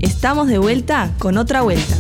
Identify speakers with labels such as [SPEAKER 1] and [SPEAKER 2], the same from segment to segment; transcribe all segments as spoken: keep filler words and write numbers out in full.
[SPEAKER 1] Estamos de vuelta con otra vuelta.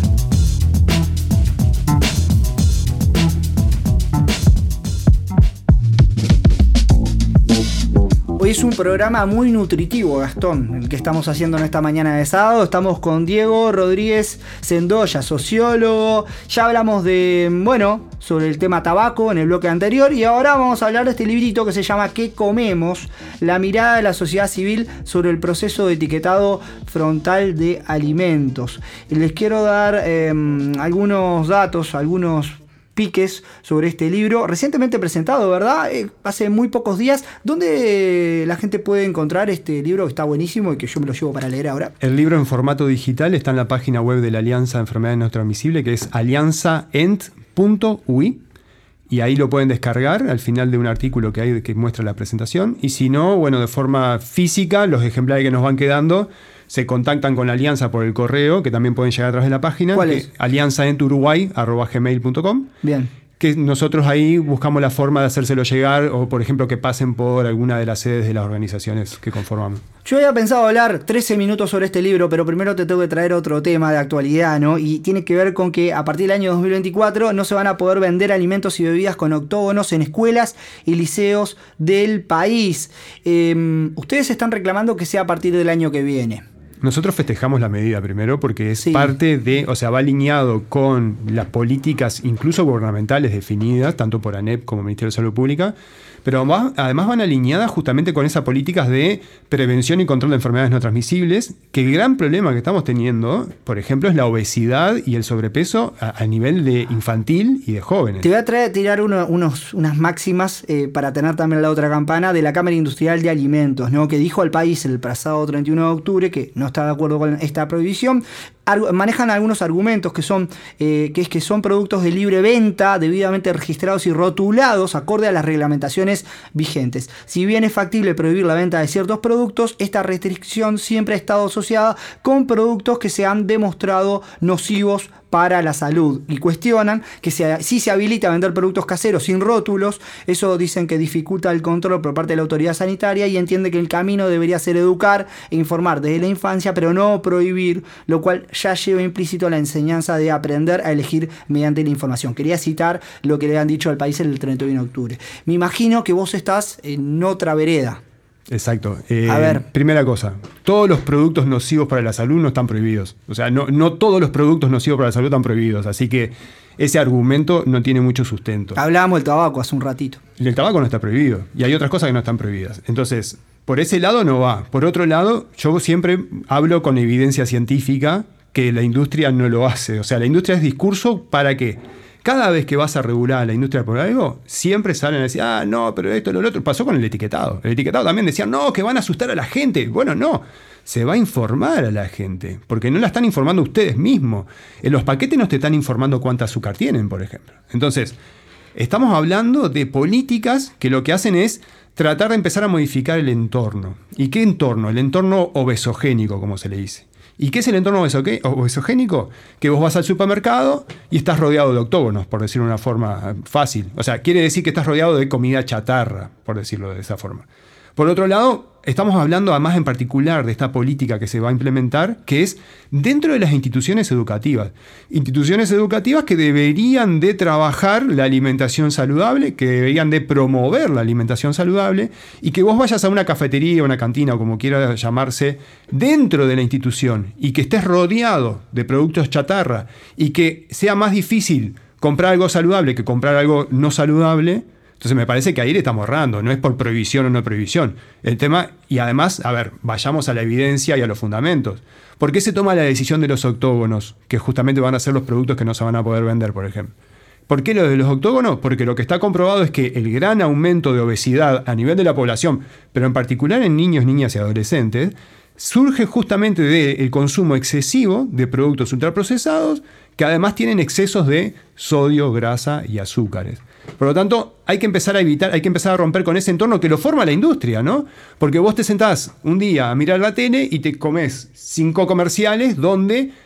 [SPEAKER 2] Hoy es un programa muy nutritivo, Gastón, el que estamos haciendo en esta mañana de sábado. Estamos con Diego Rodríguez Sendoya, sociólogo. Ya hablamos de, bueno, sobre el tema tabaco en el bloque anterior y ahora vamos a hablar de este librito que se llama ¿Qué comemos? La mirada de la sociedad civil sobre el proceso de etiquetado frontal de alimentos. Y les quiero dar eh, algunos datos, algunos piques sobre este libro, recientemente presentado, ¿verdad? Eh, hace muy pocos días. ¿Dónde la gente puede encontrar este libro que está buenísimo y que yo me lo llevo para leer ahora?
[SPEAKER 3] El libro en formato digital está en la página web de la Alianza de Enfermedades No Transmisibles, que es alianza ent punto u i, y ahí lo pueden descargar al final de un artículo que hay que muestra la presentación. Y si no, bueno, de forma física, los ejemplares que nos van quedando se contactan con la Alianza por el correo, que también pueden llegar a través de la página.
[SPEAKER 2] ¿Cuál es?
[SPEAKER 3] alianza ent uruguay arroba gmail punto com.
[SPEAKER 2] Bien.
[SPEAKER 3] Que nosotros ahí buscamos la forma de hacérselo llegar, o por ejemplo que pasen por alguna de las sedes de las organizaciones que conformamos.
[SPEAKER 2] Yo había pensado hablar trece minutos sobre este libro, pero primero te tengo que traer otro tema de actualidad, ¿no? Y tiene que ver con que a partir del año dos mil veinticuatro no se van a poder vender alimentos y bebidas con octógonos en escuelas y liceos del país. Eh, ustedes están reclamando que sea a partir del año que viene.
[SPEAKER 3] Nosotros festejamos la medida primero porque es
[SPEAKER 2] sí.
[SPEAKER 3] parte de, o sea, va alineado con las políticas incluso gubernamentales definidas, tanto por ANEP como Ministerio de Salud Pública, pero además, además van alineadas justamente con esas políticas de prevención y control de enfermedades no transmisibles, que el gran problema que estamos teniendo, por ejemplo, es la obesidad y el sobrepeso a, a nivel de infantil y de jóvenes.
[SPEAKER 2] Te voy a traer, tirar uno, unos, unas máximas eh, para tener también la otra campana de la Cámara Industrial de Alimentos, ¿no? Que dijo al país el pasado treinta y uno de octubre que no está de acuerdo con esta prohibición. Argu- manejan algunos argumentos que son eh, que es que son productos de libre venta, debidamente registrados y rotulados acorde a las reglamentaciones vigentes. Si bien es factible prohibir la venta de ciertos productos, esta restricción siempre ha estado asociada con productos que se han demostrado nocivos para la salud, y cuestionan que se, si se habilita a vender productos caseros sin rótulos, eso dicen que dificulta el control por parte de la autoridad sanitaria, y entiende que el camino debería ser educar e informar desde la infancia, pero no prohibir, lo cual ya lleva implícito la enseñanza de aprender a elegir mediante la información. Quería citar lo que le han dicho al país el treinta y uno de octubre. Me imagino que vos estás en otra vereda.
[SPEAKER 3] Exacto. Eh,
[SPEAKER 2] a ver.
[SPEAKER 3] Primera cosa, todos los productos nocivos para la salud no están prohibidos. O sea, no, no todos los productos nocivos para la salud están prohibidos. Así que ese argumento no tiene mucho sustento.
[SPEAKER 2] Hablábamos del tabaco hace un ratito.
[SPEAKER 3] El tabaco no está prohibido. Y hay otras cosas que no están prohibidas. Entonces, por ese lado no va. Por otro lado, yo siempre hablo con evidencia científica que la industria no lo hace. O sea, la industria es discurso para qué. Cada vez que vas a regular a la industria por algo, siempre salen a decir, ah, no, pero esto, lo otro. Pasó con el etiquetado. El etiquetado también decían, no, que van a asustar a la gente. Bueno, no. Se va a informar a la gente, porque no la están informando ustedes mismos. En los paquetes no te están informando cuánta azúcar tienen, por ejemplo. Entonces, estamos hablando de políticas que lo que hacen es tratar de empezar a modificar el entorno. ¿Y qué entorno? El entorno obesogénico, como se le dice. ¿Y qué es el entorno obesogénico? Que vos vas al supermercado y estás rodeado de octógonos, por decirlo de una forma fácil. O sea, quiere decir que estás rodeado de comida chatarra, por decirlo de esa forma. Por otro lado, estamos hablando además en particular de esta política que se va a implementar, que es dentro de las instituciones educativas. Instituciones educativas que deberían de trabajar la alimentación saludable, que deberían de promover la alimentación saludable, y que vos vayas a una cafetería, una cantina, o como quiera llamarse, dentro de la institución, y que estés rodeado de productos chatarra, y que sea más difícil comprar algo saludable que comprar algo no saludable. Entonces me parece que ahí le estamos errando, no es por prohibición o no prohibición. El tema, y además, a ver, vayamos a la evidencia y a los fundamentos. ¿Por qué se toma la decisión de los octógonos, que justamente van a ser los productos que no se van a poder vender, por ejemplo? ¿Por qué lo de los octógonos? Porque lo que está comprobado es que el gran aumento de obesidad a nivel de la población, pero en particular en niños, niñas y adolescentes, surge justamente del consumo excesivo de productos ultraprocesados que además tienen excesos de sodio, grasa y azúcares. Por lo tanto, hay que empezar a evitar, hay que empezar a romper con ese entorno que lo forma la industria, ¿no? Porque vos te sentás un día a mirar la tele y te comés cinco comerciales donde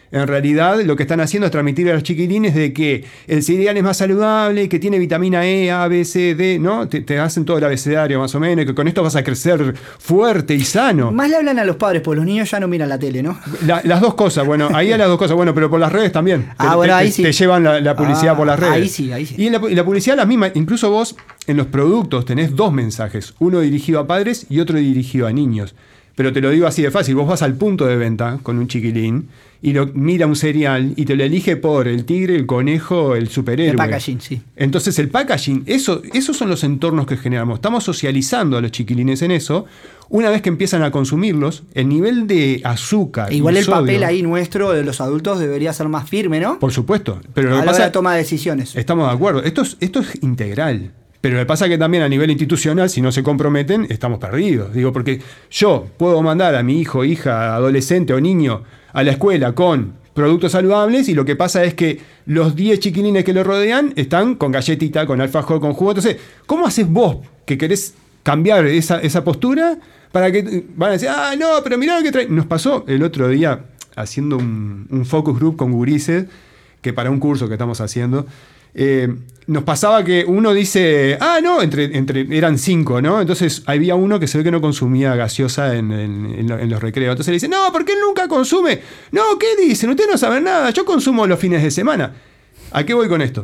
[SPEAKER 3] En realidad lo que están haciendo es transmitir a los chiquilines de que el cereal es más saludable, que tiene vitamina E, A, B, C, D, ¿no? Te, te hacen todo el abecedario más o menos, que con esto vas a crecer fuerte y sano.
[SPEAKER 2] Más le hablan a los padres, porque los niños ya no miran la tele, ¿no?
[SPEAKER 3] La, las dos cosas, bueno, ahí a las dos cosas, bueno, pero por las redes también.
[SPEAKER 2] Ah,
[SPEAKER 3] te,
[SPEAKER 2] bueno,
[SPEAKER 3] te,
[SPEAKER 2] ahí
[SPEAKER 3] te,
[SPEAKER 2] sí.
[SPEAKER 3] te llevan la, la publicidad
[SPEAKER 2] Ah,
[SPEAKER 3] por las redes.
[SPEAKER 2] ahí sí, ahí sí.
[SPEAKER 3] Y en la, y la publicidad las mismas, incluso vos en los productos tenés dos mensajes, uno dirigido a padres y otro dirigido a niños. Pero te lo digo así de fácil, vos vas al punto de venta con un chiquilín y lo mira un cereal y te lo elige por el tigre, el conejo, el superhéroe.
[SPEAKER 2] El packaging, sí.
[SPEAKER 3] Entonces el packaging, eso, esos son los entornos que generamos. Estamos socializando a los chiquilines en eso. Una vez que empiezan a consumirlos, el nivel de azúcar.
[SPEAKER 2] E igual
[SPEAKER 3] y
[SPEAKER 2] el
[SPEAKER 3] sodio,
[SPEAKER 2] papel ahí nuestro de los adultos debería ser más firme, ¿no?
[SPEAKER 3] Por supuesto. Pero lo
[SPEAKER 2] a
[SPEAKER 3] que
[SPEAKER 2] la
[SPEAKER 3] pasa,
[SPEAKER 2] hora de toma de decisiones.
[SPEAKER 3] estamos de acuerdo. Esto es, esto es integral. Pero lo que pasa es que también a nivel institucional, si no se comprometen, estamos perdidos. Digo, porque yo puedo mandar a mi hijo, hija, adolescente o niño a la escuela con productos saludables y lo que pasa es que los diez chiquilines que lo rodean están con galletita, con alfajor, con jugo. Entonces, ¿cómo haces vos que querés cambiar esa, esa postura para que van a decir, ah, no, pero mirá lo que trae? Nos pasó el otro día haciendo un, un focus group con gurises, que para un curso que estamos haciendo, Eh, nos pasaba que uno dice, ah, no, entre, entre, eran cinco, ¿no? Entonces había uno que se ve que no consumía gaseosa en, en, en, lo, en los recreos. Entonces le dice, no, ¿por qué nunca consume? No, ¿qué dicen? Ustedes no saben nada, yo consumo los fines de semana. ¿A qué voy con esto?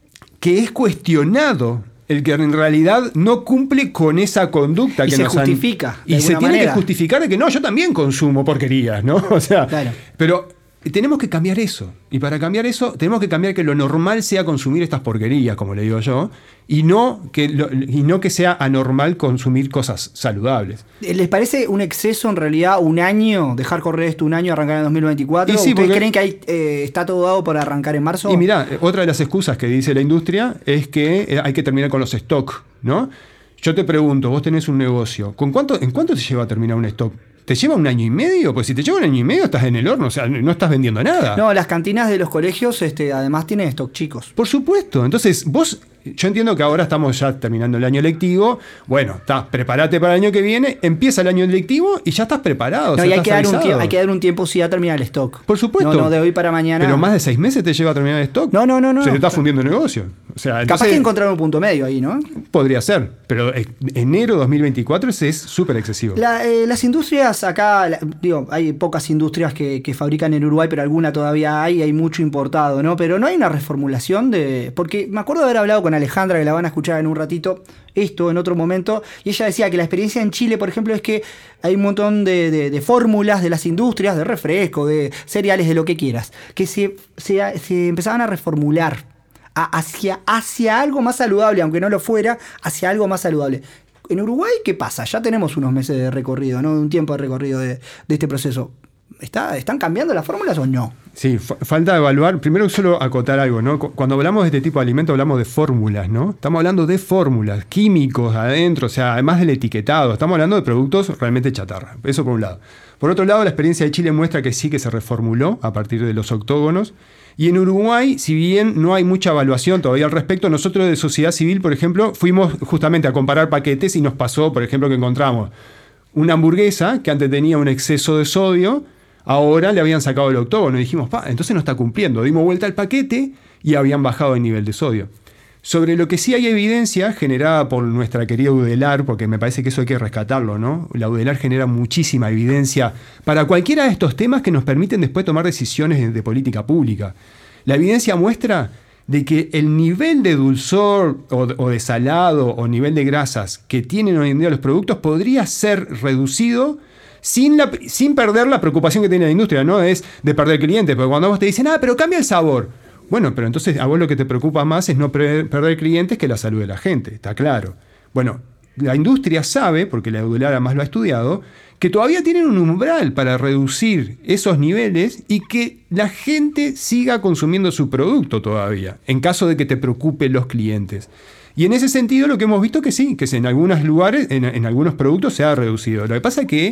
[SPEAKER 3] Que es cuestionado el que en realidad no cumple con esa conducta
[SPEAKER 2] y
[SPEAKER 3] que
[SPEAKER 2] se
[SPEAKER 3] nos
[SPEAKER 2] justifica.
[SPEAKER 3] han... Y se tiene manera. que justificar de que no, yo también consumo porquerías, ¿no? O sea,
[SPEAKER 2] claro.
[SPEAKER 3] Pero... tenemos que cambiar eso. Y para cambiar eso, tenemos que cambiar que lo normal sea consumir estas porquerías, como le digo yo, y no que, lo, y no que sea anormal consumir cosas saludables.
[SPEAKER 2] ¿Les parece un exceso en realidad un año, dejar correr esto un año, arrancar en dos mil veinticuatro?
[SPEAKER 3] Sí,
[SPEAKER 2] ¿Ustedes
[SPEAKER 3] porque...
[SPEAKER 2] creen que hay, eh, está todo dado para arrancar en marzo?
[SPEAKER 3] Y mirá, otra de las excusas que dice la industria es que hay que terminar con los stock, ¿no? Yo te pregunto, vos tenés un negocio, ¿con cuánto, ¿en cuánto te lleva a terminar un stock? ¿Te lleva un año y medio? Pues si te lleva un año y medio estás en el horno, o sea, no estás vendiendo nada.
[SPEAKER 2] No, las cantinas de los colegios este, además tienen stock chicos.
[SPEAKER 3] Por supuesto. Entonces, vos, yo entiendo que ahora estamos ya terminando el año lectivo. Bueno, está, prepárate para el año que viene, empieza el año lectivo y ya estás preparado.
[SPEAKER 2] No,
[SPEAKER 3] o sea,
[SPEAKER 2] y hay
[SPEAKER 3] estás
[SPEAKER 2] que, dar un
[SPEAKER 3] avisado.
[SPEAKER 2] tiempo, hay que dar un tiempo sí a terminar el stock.
[SPEAKER 3] Por supuesto.
[SPEAKER 2] No, no de hoy para mañana.
[SPEAKER 3] Pero más de seis meses te lleva a terminar el stock.
[SPEAKER 2] No, no, no. no
[SPEAKER 3] Se te está
[SPEAKER 2] no.
[SPEAKER 3] fundiendo el negocio. O sea,
[SPEAKER 2] Capaz
[SPEAKER 3] entonces,
[SPEAKER 2] que encontrar un punto medio ahí, ¿no?
[SPEAKER 3] Podría ser, pero enero dos mil veinticuatro ese es súper excesivo.
[SPEAKER 2] La, eh, las industrias acá, la, digo, hay pocas industrias que, que fabrican en Uruguay, pero alguna todavía hay, hay mucho importado, ¿no? Pero no hay una reformulación de... Porque me acuerdo de haber hablado con Alejandra, que la van a escuchar en un ratito, esto en otro momento, y ella decía que la experiencia en Chile, por ejemplo, es que hay un montón de, de, de fórmulas de las industrias, de refresco, de cereales, de lo que quieras, que se, se, se empezaban a reformular Hacia, hacia algo más saludable, aunque no lo fuera, hacia algo más saludable. En Uruguay, ¿qué pasa? Ya tenemos unos meses de recorrido, ¿no? Un tiempo de recorrido de, de este proceso. ¿Está, ¿Están cambiando las fórmulas o no?
[SPEAKER 3] Sí, fa- falta evaluar. Primero solo acotar algo, ¿no? Cuando hablamos de este tipo de alimentos hablamos de fórmulas, ¿no? Estamos hablando de fórmulas, químicos adentro, o sea, además del etiquetado. Estamos hablando de productos realmente chatarra. Eso por un lado. Por otro lado, la experiencia de Chile muestra que sí que se reformuló a partir de los octógonos. Y en Uruguay, si bien no hay mucha evaluación todavía al respecto, nosotros de sociedad civil, por ejemplo, fuimos justamente a comparar paquetes y nos pasó, por ejemplo, que encontramos una hamburguesa que antes tenía un exceso de sodio, ahora le habían sacado el octógono y dijimos, pa, entonces no está cumpliendo. Dimos vuelta al paquete y habían bajado el nivel de sodio. Sobre lo que sí hay evidencia generada por nuestra querida Udelar, porque me parece que eso hay que rescatarlo, ¿no? La Udelar genera muchísima evidencia para cualquiera de estos temas que nos permiten después tomar decisiones de, de política pública. La evidencia muestra de que el nivel de dulzor o, o de salado o nivel de grasas que tienen hoy en día los productos podría ser reducido sin, la, sin perder la preocupación que tiene la industria, ¿no? Es de perder clientes, porque cuando vos te dicen, ah, pero cambia el sabor. Bueno, pero entonces a vos lo que te preocupa más es no perder clientes que la salud de la gente, está claro. Bueno, la industria sabe, porque la Udelar además lo ha estudiado, que todavía tienen un umbral para reducir esos niveles y que la gente siga consumiendo su producto todavía, en caso de que te preocupen los clientes. Y en ese sentido lo que hemos visto que sí, que en algunos lugares, en, en algunos productos se ha reducido. Lo que pasa es que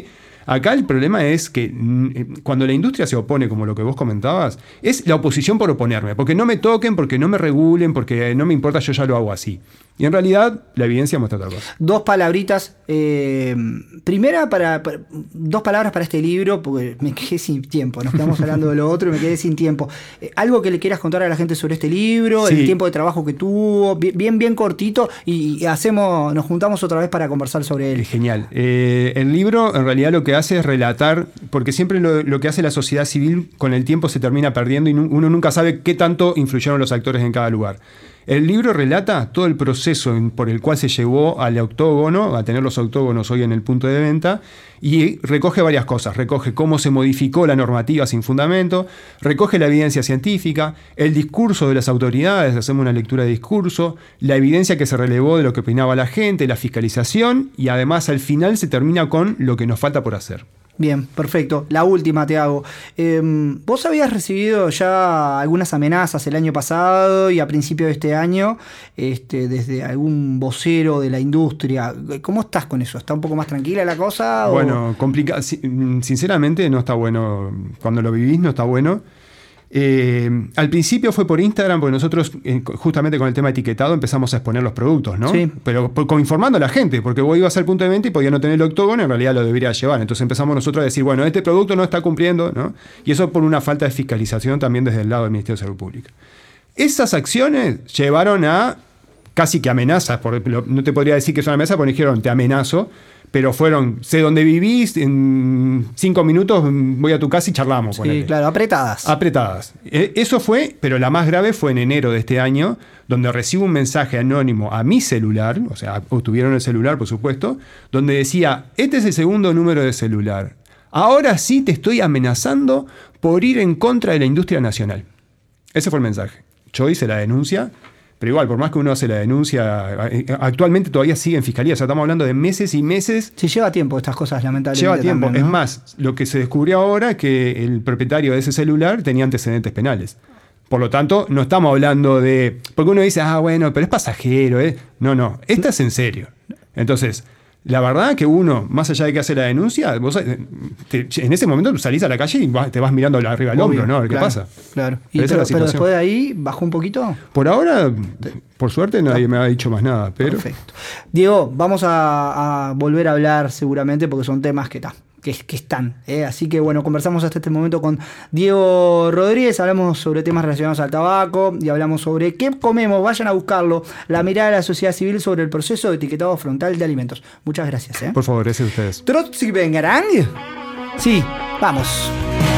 [SPEAKER 3] Acá el problema es que mm, cuando la industria se opone, como lo que vos comentabas, es la oposición por oponerme, porque no me toquen, porque no me regulen, porque no me importa, yo ya lo hago así. Y en realidad la evidencia muestra otra cosa.
[SPEAKER 2] Dos palabritas. Eh, primera, para, para dos palabras para este libro, porque me quedé sin tiempo. Nos quedamos hablando de lo otro y me quedé sin tiempo. Eh, algo que le quieras contar a la gente sobre este libro, sí. El tiempo de trabajo que tuvo, bien, bien, bien cortito, y, y hacemos, nos juntamos otra vez para conversar sobre él.
[SPEAKER 3] Genial. Eh, el libro en realidad lo que hace es relatar, porque siempre lo, lo que hace la sociedad civil con el tiempo se termina perdiendo y uno nunca sabe qué tanto influyeron los actores en cada lugar. El libro relata todo el proceso por el cual se llevó al octógono, a tener los octógonos hoy en el punto de venta, y recoge varias cosas. Recoge cómo se modificó la normativa sin fundamento, recoge la evidencia científica, el discurso de las autoridades, hacemos una lectura de discurso, la evidencia que se relevó de lo que opinaba la gente, la fiscalización, y además al final se termina con lo que nos falta por hacer.
[SPEAKER 2] Bien, perfecto. La última te hago. Eh, vos habías recibido ya algunas amenazas el año pasado y a principio de este año, este, desde algún vocero de la industria. ¿Cómo estás con eso? ¿Está un poco más tranquila la cosa?
[SPEAKER 3] Bueno, o... complicado. Sinceramente no está bueno. Cuando lo vivís no está bueno. Eh, al principio fue por Instagram, porque nosotros eh, justamente con el tema etiquetado empezamos a exponer los productos, ¿no?
[SPEAKER 2] Sí.
[SPEAKER 3] Pero por, como informando a la gente, porque vos ibas al punto de venta y podía no tener el octógono, en realidad lo debería llevar. Entonces empezamos nosotros a decir, bueno, este producto no está cumpliendo, ¿no? Y eso por una falta de fiscalización también desde el lado del Ministerio de Salud Pública. Esas acciones llevaron a casi que amenazas, por, no te podría decir que es una amenaza, porque dijeron, te amenazo, pero fueron, sé dónde vivís, en cinco minutos voy a tu casa y charlamos.
[SPEAKER 2] Sí,
[SPEAKER 3] ponele.
[SPEAKER 2] Claro, apretadas.
[SPEAKER 3] Apretadas. Eso fue, pero la más grave fue en enero de este año, donde recibo un mensaje anónimo a mi celular, o sea, obtuvieron el celular, por supuesto, donde decía, este es el segundo número de celular. Ahora sí te estoy amenazando por ir en contra de la industria nacional. Ese fue el mensaje. Yo hice la denuncia. Pero igual, por más que uno hace la denuncia, actualmente todavía sigue en fiscalía. O sea, estamos hablando de meses y meses.
[SPEAKER 2] Sí, lleva tiempo estas cosas, lamentablemente.
[SPEAKER 3] Lleva tiempo.
[SPEAKER 2] También, ¿no?
[SPEAKER 3] Es más, lo que se descubrió ahora es que el propietario de ese celular tenía antecedentes penales. Por lo tanto, no estamos hablando de... Porque uno dice, ah, bueno, pero es pasajero, ¿eh? No, no. Esta es en serio. Entonces, la verdad que uno, más allá de que hace la denuncia, vos te, en ese momento tú salís a la calle y vas, te vas mirando arriba del hombro, ¿no? A ver
[SPEAKER 2] claro,
[SPEAKER 3] qué pasa.
[SPEAKER 2] Claro. Y pero, pero después de ahí, ¿bajó un poquito?
[SPEAKER 3] Por ahora, por suerte, nadie me ha dicho más nada. Pero...
[SPEAKER 2] Perfecto. Diego, vamos a, a volver a hablar seguramente porque son temas que, ta, que, que están. ¿eh? Así que bueno, conversamos hasta este momento con Diego Rodríguez, hablamos sobre temas relacionados al tabaco y hablamos sobre qué comemos. Vayan a buscarlo. La mirada de la sociedad civil sobre el proceso de etiquetado frontal de alimentos. Muchas gracias. ¿eh?
[SPEAKER 3] Por favor, gracias a ustedes.
[SPEAKER 2] Trotsky Vengarán. Sí, vamos.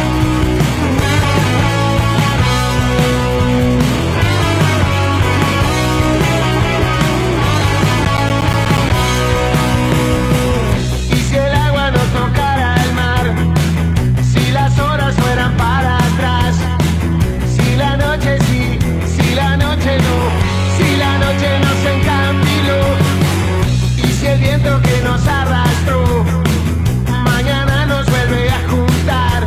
[SPEAKER 4] Que nos arrastró, mañana nos vuelve a juntar.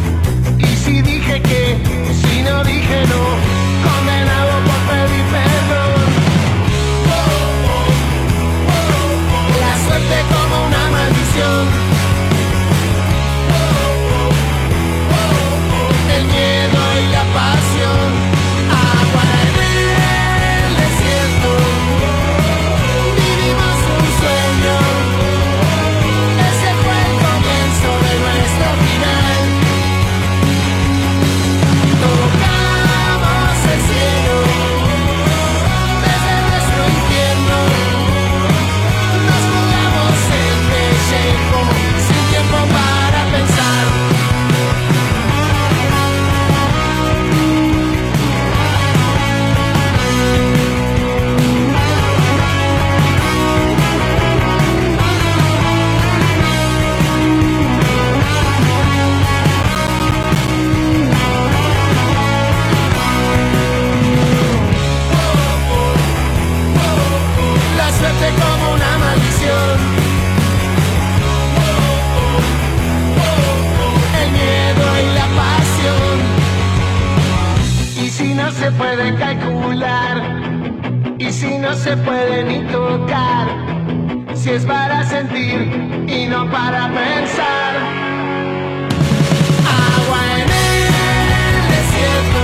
[SPEAKER 4] se puede calcular y si no se puede ni tocar, si es para sentir y no para pensar. Agua en el desierto,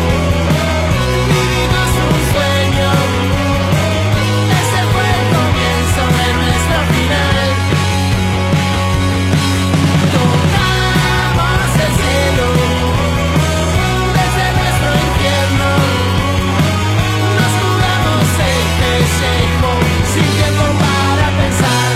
[SPEAKER 4] vivimos un sueño, ese fue el comienzo de nuestro final. Tocamos el cielo desde nuestro infierno, nos jugamos el pellejo sin tiempo para pensar.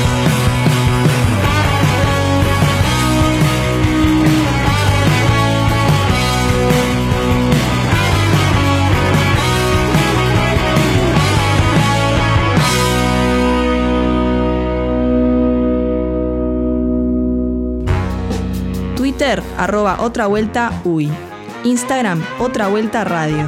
[SPEAKER 1] Twitter, arroba otra vuelta uy. Instagram, otra vuelta radio.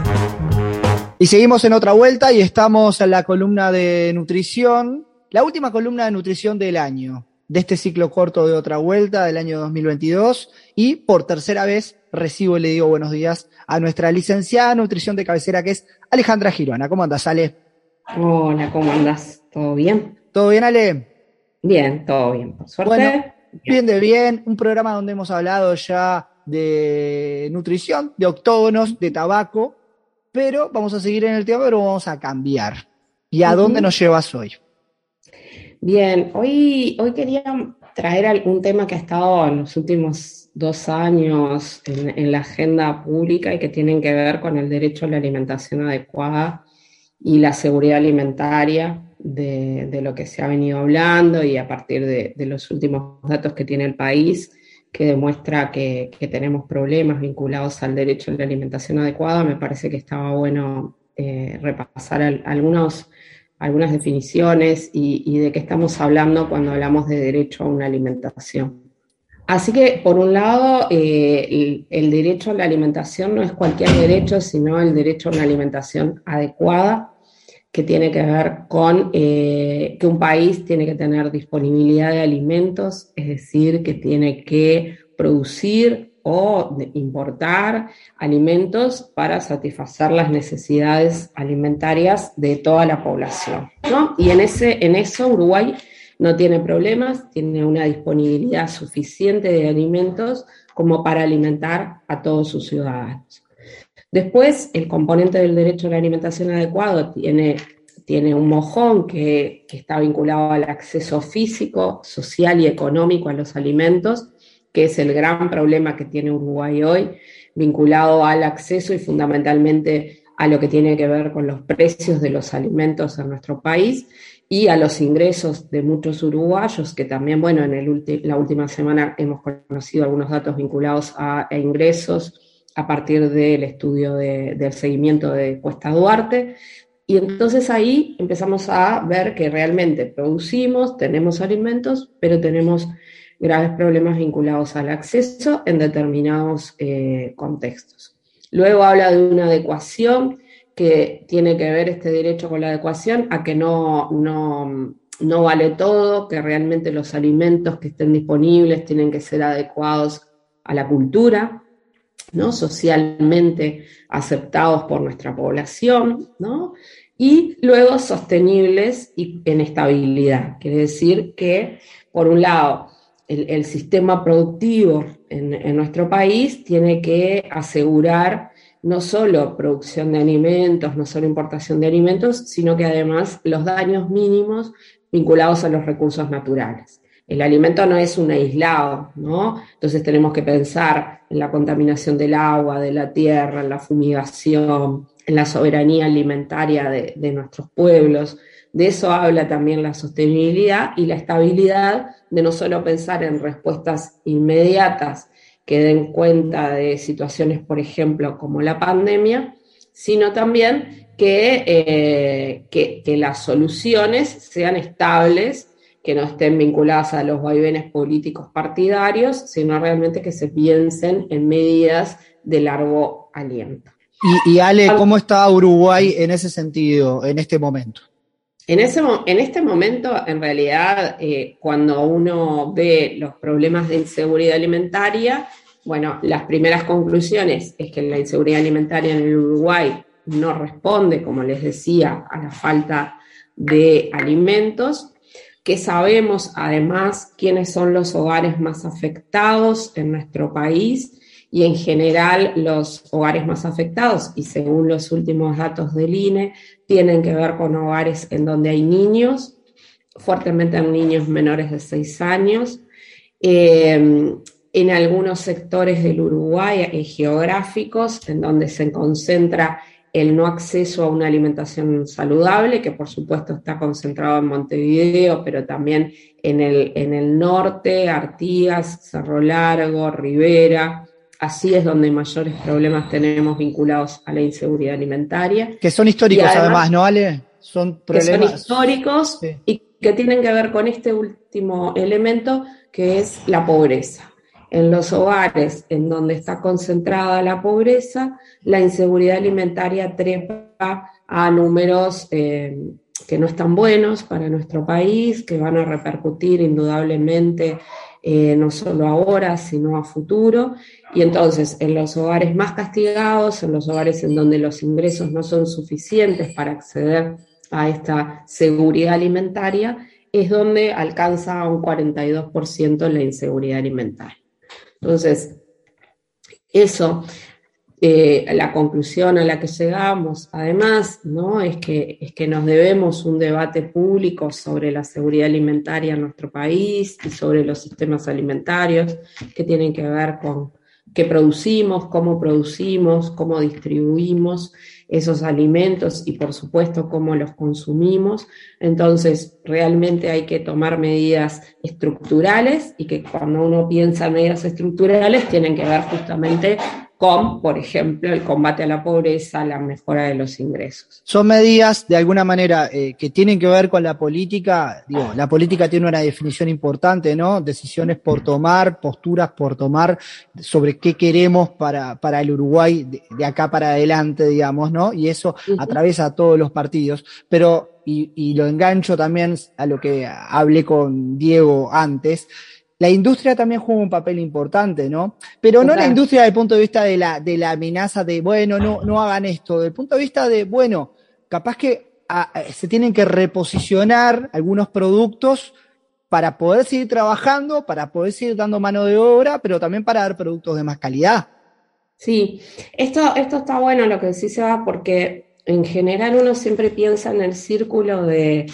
[SPEAKER 2] Y seguimos en Otra Vuelta y estamos en la columna de nutrición, la última columna de nutrición del año, de este ciclo corto de Otra Vuelta del año dos mil veintidós, y por tercera vez recibo y le digo buenos días a nuestra licenciada en nutrición de cabecera, que es Alejandra Girona. ¿Cómo andás, Ale?
[SPEAKER 5] Hola, ¿cómo andás? ¿Todo bien?
[SPEAKER 2] ¿Todo bien, Ale?
[SPEAKER 5] Bien, todo bien, por suerte.
[SPEAKER 2] Bueno, bien de bien, un programa donde hemos hablado ya de nutrición, de octógonos, de tabaco, pero vamos a seguir en el tema, pero vamos a cambiar. ¿Y a uh-huh. dónde nos llevas hoy?
[SPEAKER 5] Bien, hoy, hoy quería traer algún tema que ha estado en los últimos dos años en, en la agenda pública y que tienen que ver con el derecho a la alimentación adecuada y la seguridad alimentaria de, de lo que se ha venido hablando, y a partir de, de los últimos datos que tiene el país, que demuestra que, que tenemos problemas vinculados al derecho a la alimentación adecuada. Me parece que estaba bueno eh, repasar al, algunos, algunas definiciones y, y de qué estamos hablando cuando hablamos de derecho a una alimentación. Así que, por un lado, eh, el, el derecho a la alimentación no es cualquier derecho, sino el derecho a una alimentación adecuada, que tiene que ver con eh, que un país tiene que tener disponibilidad de alimentos, es decir, que tiene que producir o importar alimentos para satisfacer las necesidades alimentarias de toda la población, ¿no? Y en, ese, en eso Uruguay no tiene problemas, tiene una disponibilidad suficiente de alimentos como para alimentar a todos sus ciudadanos. Después, el componente del derecho a la alimentación adecuado tiene, tiene un mojón que, que está vinculado al acceso físico, social y económico a los alimentos, que es el gran problema que tiene Uruguay hoy, vinculado al acceso y fundamentalmente a lo que tiene que ver con los precios de los alimentos en nuestro país y a los ingresos de muchos uruguayos, que también, bueno, en el ulti- la última semana hemos conocido algunos datos vinculados a, a ingresos a partir del estudio de, del seguimiento de Cuesta Duarte, y entonces ahí empezamos a ver que realmente producimos, tenemos alimentos, pero tenemos graves problemas vinculados al acceso en determinados eh, contextos. Luego habla de una adecuación que tiene que ver este derecho con la adecuación a que no, no, no vale todo, que realmente los alimentos que estén disponibles tienen que ser adecuados a la cultura, ¿no? Socialmente aceptados por nuestra población, ¿no? Y luego sostenibles y en estabilidad. Quiere decir que, por un lado, el, el sistema productivo en, en nuestro país tiene que asegurar no solo producción de alimentos, no solo importación de alimentos, sino que además los daños mínimos vinculados a los recursos naturales. El alimento no es un aislado, ¿no? Entonces tenemos que pensar en la contaminación del agua, de la tierra, en la fumigación, en la soberanía alimentaria de, de nuestros pueblos. De eso habla también la sostenibilidad y la estabilidad, de no solo pensar en respuestas inmediatas que den cuenta de situaciones, por ejemplo, como la pandemia, sino también que, eh, que, que las soluciones sean estables, que no estén vinculadas a los vaivenes políticos partidarios, sino realmente que se piensen en medidas de largo aliento.
[SPEAKER 2] Y, y Ale, ¿cómo está Uruguay en ese sentido, en este momento?
[SPEAKER 5] En, ese, en este momento, en realidad, eh, cuando uno ve los problemas de inseguridad alimentaria, bueno, las primeras conclusiones es que la inseguridad alimentaria en el Uruguay no responde, como les decía, a la falta de alimentos, que sabemos además quiénes son los hogares más afectados en nuestro país y en general los hogares más afectados, y según los últimos datos del I N E, tienen que ver con hogares en donde hay niños, fuertemente en niños menores de seis años, eh, en algunos sectores del Uruguay eh, geográficos, en donde se concentra el no acceso a una alimentación saludable, que por supuesto está concentrado en Montevideo, pero también en el, en el norte, Artigas, Cerro Largo, Rivera. Así es donde mayores problemas tenemos vinculados a la inseguridad alimentaria.
[SPEAKER 2] Que son históricos
[SPEAKER 5] además,
[SPEAKER 2] además, ¿no, Ale? Son problemas.
[SPEAKER 5] Que son históricos, sí, y que tienen que ver con este último elemento, que es la pobreza. En los hogares en donde está concentrada la pobreza, la inseguridad alimentaria trepa a números eh, que no están buenos para nuestro país, que van a repercutir indudablemente eh, no solo ahora, sino a futuro. Y entonces, en los hogares más castigados, en los hogares en donde los ingresos no son suficientes para acceder a esta seguridad alimentaria, es donde alcanza un cuarenta y dos por ciento la inseguridad alimentaria. Entonces, eso, eh, la conclusión a la que llegamos, además, ¿no? es, que, es que nos debemos un debate público sobre la seguridad alimentaria en nuestro país y sobre los sistemas alimentarios que tienen que ver con qué producimos, cómo producimos, cómo distribuimos esos alimentos y, por supuesto, cómo los consumimos. Entonces, realmente hay que tomar medidas estructurales y que cuando uno piensa en medidas estructurales tienen que ver justamente con, por ejemplo, el combate a la pobreza, la mejora de los ingresos.
[SPEAKER 2] Son medidas, de alguna manera, eh, que tienen que ver con la política. Digo, la política tiene una definición importante, ¿no? Decisiones por tomar, posturas por tomar sobre qué queremos para, para el Uruguay de, de acá para adelante, digamos, ¿no? Y eso uh-huh. atraviesa a todos los partidos. Pero, y, y lo engancho también a lo que hablé con Diego antes, la industria también juega un papel importante, ¿no? Pero no la industria desde el punto de vista de la, de la amenaza de, bueno, no, no hagan esto, desde el punto de vista de, bueno, capaz que a, a, se tienen que reposicionar algunos productos para poder seguir trabajando, para poder seguir dando mano de obra, pero también para dar productos de más calidad.
[SPEAKER 5] Sí, esto, esto está bueno lo que sí se va, porque en general uno siempre piensa en el círculo de...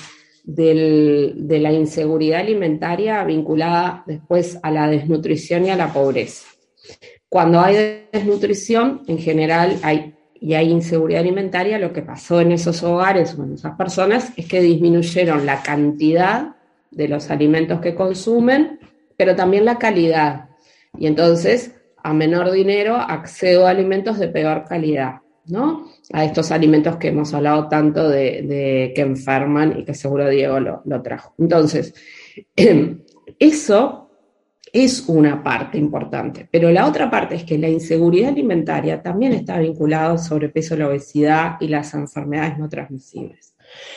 [SPEAKER 5] Del, de la inseguridad alimentaria vinculada después a la desnutrición y a la pobreza. Cuando hay desnutrición, en general, hay, y hay inseguridad alimentaria, lo que pasó en esos hogares o en esas personas es que disminuyeron la cantidad de los alimentos que consumen, pero también la calidad. Y entonces, a menor dinero, accedo a alimentos de peor calidad, ¿no? A estos alimentos que hemos hablado tanto de, de que enferman y que seguro Diego lo, lo trajo. Entonces, eh, eso es una parte importante, pero la otra parte es que la inseguridad alimentaria también está vinculada al sobrepeso, la obesidad y las enfermedades no transmisibles.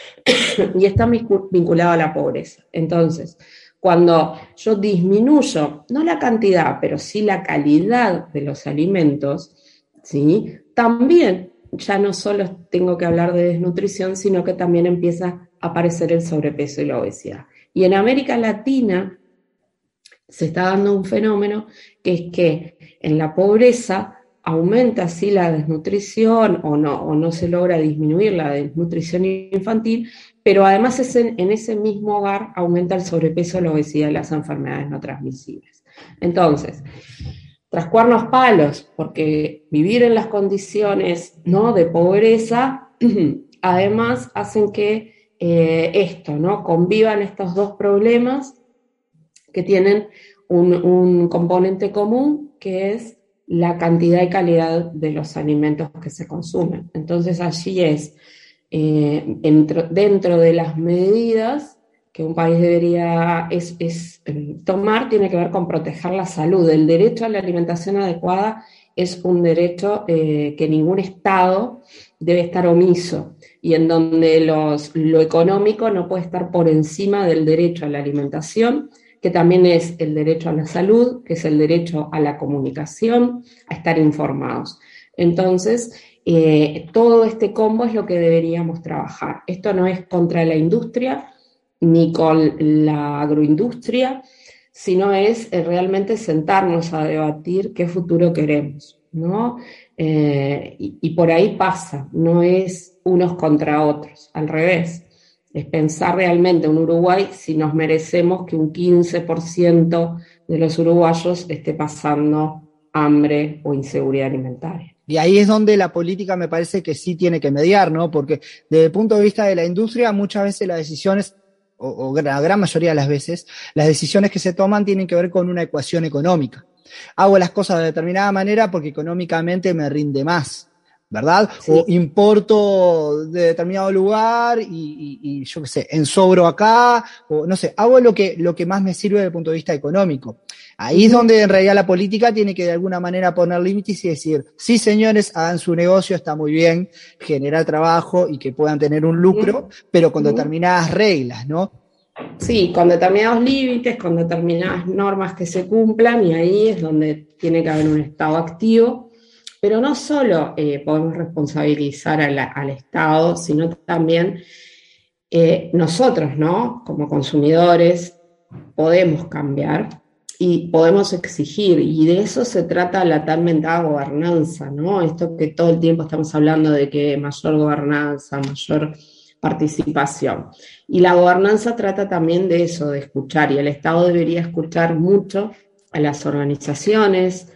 [SPEAKER 5] Y está vinculado a la pobreza. Entonces, cuando yo disminuyo, no la cantidad, pero sí la calidad de los alimentos, ¿sí? También ya no solo tengo que hablar de desnutrición, sino que también empieza a aparecer el sobrepeso y la obesidad. Y en América Latina se está dando un fenómeno que es que en la pobreza aumenta así la desnutrición o no, o no se logra disminuir la desnutrición infantil, pero además es en, en ese mismo hogar aumenta el sobrepeso, la obesidad y las enfermedades no transmisibles. Entonces, tras cuernos palos, porque vivir en las condiciones, ¿no?, de pobreza, además hacen que eh, esto, ¿no?, convivan estos dos problemas que tienen un, un componente común, que es la cantidad y calidad de los alimentos que se consumen. Entonces allí es, eh, dentro, dentro de las medidas que un país debería es, es, tomar, tiene que ver con proteger la salud. El derecho a la alimentación adecuada es un derecho eh, que ningún Estado debe estar omiso, y en donde los, lo económico no puede estar por encima del derecho a la alimentación, que también es el derecho a la salud, que es el derecho a la comunicación, a estar informados. Entonces, eh, todo este combo es lo que deberíamos trabajar. Esto no es contra la industria, ni con la agroindustria, sino es eh, realmente sentarnos a debatir qué futuro queremos, ¿no? Eh, y, y por ahí pasa, no es unos contra otros, al revés, es pensar realmente en Uruguay si nos merecemos que un quince por ciento de los uruguayos esté pasando hambre o inseguridad alimentaria.
[SPEAKER 2] Y ahí es donde la política me parece que sí tiene que mediar, ¿no? Porque desde el punto de vista de la industria, muchas veces las decisiones, o, o la gran mayoría de las veces, las decisiones que se toman tienen que ver con una ecuación económica. Hago las cosas de determinada manera porque económicamente me rinde más, ¿verdad?
[SPEAKER 5] Sí.
[SPEAKER 2] O importo de determinado lugar y, y, y yo qué sé, ensobro acá, o no sé, hago lo que, lo que más me sirve desde el punto de vista económico. Ahí es donde en realidad la política tiene que de alguna manera poner límites y decir, sí señores, hagan su negocio, está muy bien, generar trabajo y que puedan tener un lucro, pero con determinadas reglas, ¿no?
[SPEAKER 5] Sí, con determinados límites, con determinadas normas que se cumplan, y ahí es donde tiene que haber un Estado activo, pero no solo eh, podemos responsabilizar a la, al Estado, sino también eh, nosotros, ¿no? Como consumidores podemos cambiar y podemos exigir, y de eso se trata la tan mentada gobernanza, ¿no? Esto que todo el tiempo estamos hablando de que mayor gobernanza, mayor participación. Y la gobernanza trata también de eso, de escuchar, y el Estado debería escuchar mucho a las organizaciones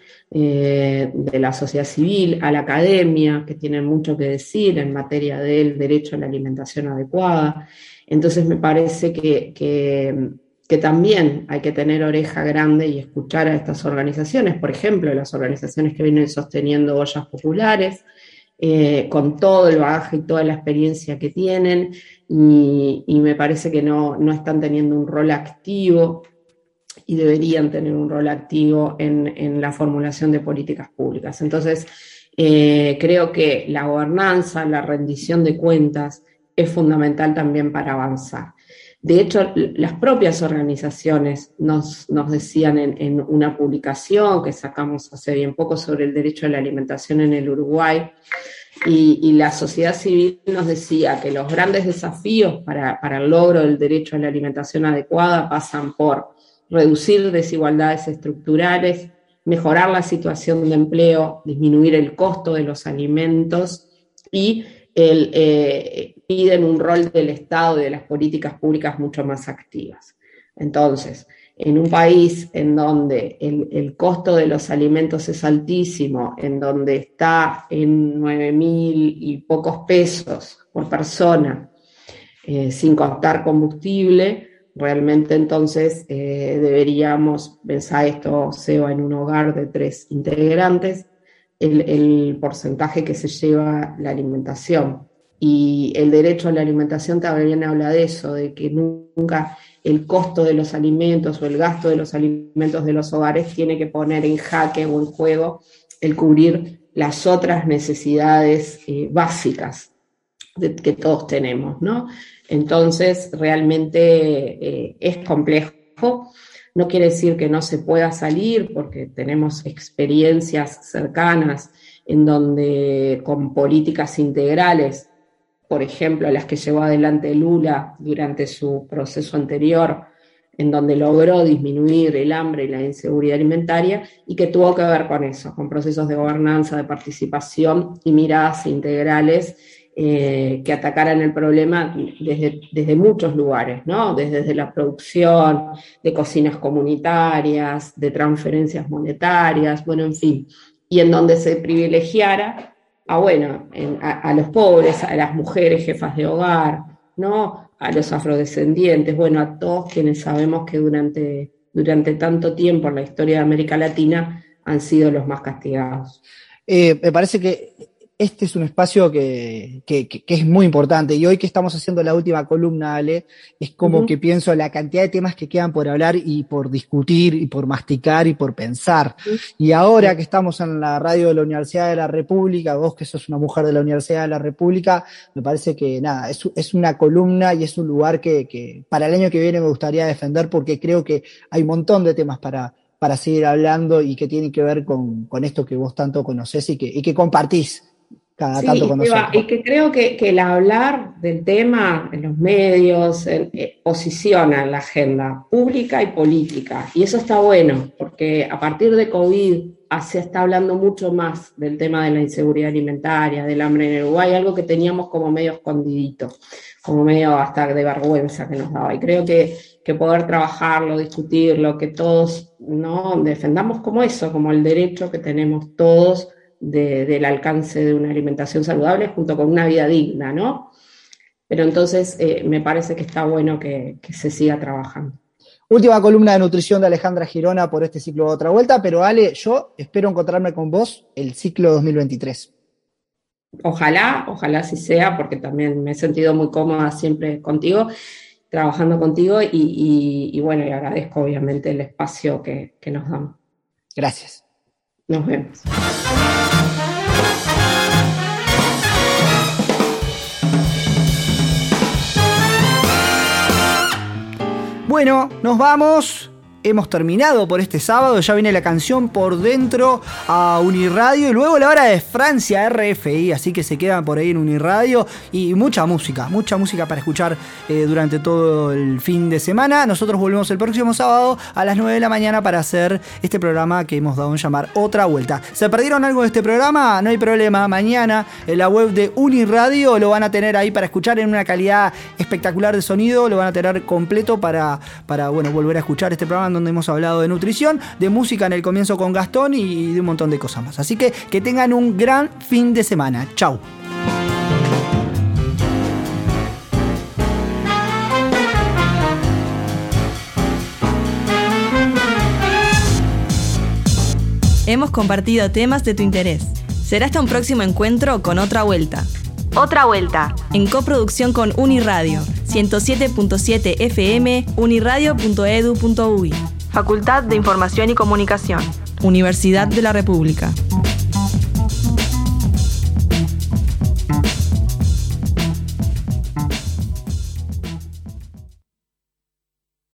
[SPEAKER 5] eh, de la sociedad civil, a la academia, que tienen mucho que decir en materia del derecho a la alimentación adecuada. Entonces me parece que, que, que también hay que tener oreja grande y escuchar a estas organizaciones, por ejemplo, las organizaciones que vienen sosteniendo ollas populares, Eh, con todo el bagaje y toda la experiencia que tienen, y, y me parece que no, no están teniendo un rol activo y deberían tener un rol activo en, en la formulación de políticas públicas. Entonces, eh, creo que la gobernanza, la rendición de cuentas es fundamental también para avanzar. De hecho, las propias organizaciones nos, nos decían en, en una publicación que sacamos hace bien poco sobre el derecho a la alimentación en el Uruguay, y, y la sociedad civil nos decía que los grandes desafíos para, para el logro del derecho a la alimentación adecuada pasan por reducir desigualdades estructurales, mejorar la situación de empleo, disminuir el costo de los alimentos y el, eh, piden un rol del Estado y de las políticas públicas mucho más activas. Entonces, en un país en donde el, el costo de los alimentos es altísimo, en donde está en nueve mil y pocos pesos por persona, eh, sin contar combustible, realmente entonces eh, deberíamos pensar esto, Seba, en un hogar de tres integrantes, el, el porcentaje que se lleva la alimentación. Y el derecho a la alimentación también habla de eso, de que nunca el costo de los alimentos o el gasto de los alimentos de los hogares tiene que poner en jaque o en juego el cubrir las otras necesidades eh, básicas de, que todos tenemos, ¿no? Entonces, realmente eh, es complejo. No quiere decir que no se pueda salir, porque tenemos experiencias cercanas en donde con políticas integrales, por ejemplo, las que llevó adelante Lula durante su proceso anterior, en donde logró disminuir el hambre y la inseguridad alimentaria, y que tuvo que ver con eso, con procesos de gobernanza, de participación y miradas integrales eh, que atacaran el problema desde, desde muchos lugares, ¿no? Desde, desde la producción, de cocinas comunitarias, de transferencias monetarias, bueno, en fin, y en donde se privilegiara a, bueno, en, a, a los pobres, a las mujeres jefas de hogar, ¿no? A los afrodescendientes, bueno, a todos quienes sabemos que durante, durante tanto tiempo en la historia de América Latina han sido los más castigados.
[SPEAKER 2] Eh, me parece que este es un espacio que, que, que es muy importante, y hoy que estamos haciendo la última columna, Ale, es como uh-huh. que pienso la cantidad de temas que quedan por hablar y por discutir y por masticar y por pensar. Uh-huh. Y ahora que estamos en la radio de la Universidad de la República, vos que sos una mujer de la Universidad de la República, me parece que nada, es, es una columna y es un lugar que, que para el año que viene me gustaría defender, porque creo que hay un montón de temas para, para seguir hablando y que tienen que ver con, con esto que vos tanto conocés y que, y que compartís. cada
[SPEAKER 5] Sí,
[SPEAKER 2] tanto con
[SPEAKER 5] Eva,
[SPEAKER 2] nosotros.
[SPEAKER 5] y que creo que, que el hablar del tema en los medios en- eh, posiciona en la agenda pública y política. Y eso está bueno, porque a partir de COVID ah, se está hablando mucho más del tema de la inseguridad alimentaria, del hambre en el Uruguay, algo que teníamos como medio escondidito, como medio hasta de vergüenza que nos daba. Y creo que, que poder trabajarlo, discutirlo, que todos, ¿no?, defendamos como eso, como el derecho que tenemos todos de, del alcance de una alimentación saludable junto con una vida digna, ¿no? Pero entonces eh, me parece que está bueno que, que se siga trabajando.
[SPEAKER 2] Última columna de nutrición de Alejandra Girona por este ciclo de Otra Vuelta, pero Ale, yo espero encontrarme con vos el ciclo dos mil veintitrés.
[SPEAKER 5] Ojalá, ojalá así sea, porque también me he sentido muy cómoda siempre contigo, trabajando contigo, y, y, y bueno, y agradezco obviamente el espacio que, que nos dan.
[SPEAKER 2] Gracias.
[SPEAKER 5] Nos vemos.
[SPEAKER 2] Bueno, nos vamos. Hemos terminado por este sábado, ya viene la canción Por Dentro a Uniradio y luego la hora de Francia R F I, así que se quedan por ahí en Uniradio y mucha música, mucha música para escuchar eh, durante todo el fin de semana. Nosotros volvemos el próximo sábado a las nueve de la mañana para hacer este programa que hemos dado en llamar Otra Vuelta. ¿Se perdieron algo de este programa? No hay problema, mañana en la web de Uniradio lo van a tener ahí para escuchar en una calidad espectacular de sonido, lo van a tener completo para, para bueno, volver a escuchar este programa donde hemos hablado de nutrición, de música en el comienzo con Gastón y de un montón de cosas más. Así que que tengan un gran fin de semana. Chau.
[SPEAKER 1] Hemos compartido temas de tu interés. Será hasta un próximo encuentro con Otra Vuelta. Otra Vuelta, en coproducción con Uniradio, ciento siete punto siete F M, uniradio punto edu punto uy. Facultad de Información y Comunicación. Universidad de la República.